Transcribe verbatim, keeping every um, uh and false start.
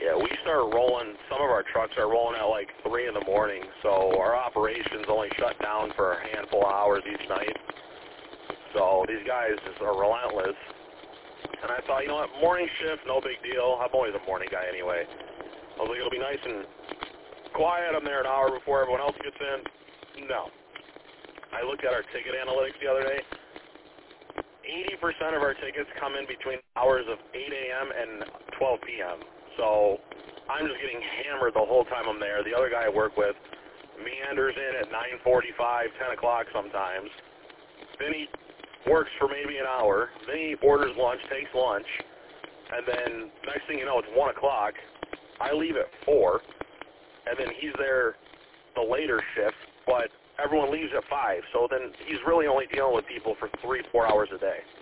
Yeah, we start rolling, some of our trucks are rolling at like three in the morning, so our operations only shut down for a handful of hours each night. So these guys just are relentless. And I thought, you know what, morning shift, no big deal. I'm always a morning guy anyway. I was like, it'll be nice and quiet. I'm there an hour before everyone else gets in. No. I looked at our ticket analytics the other day. eighty percent of our tickets come in between hours of eight a m and twelve p m So I'm just getting hammered the whole time I'm there. The other guy I work with meanders in at nine forty-five, ten o'clock sometimes. Then he works for maybe an hour. Then he orders lunch, takes lunch. And then next thing you know, it's one o'clock. I leave at four. And then he's there the later shift, but everyone leaves at five. So then he's really only dealing with people for three, four hours a day.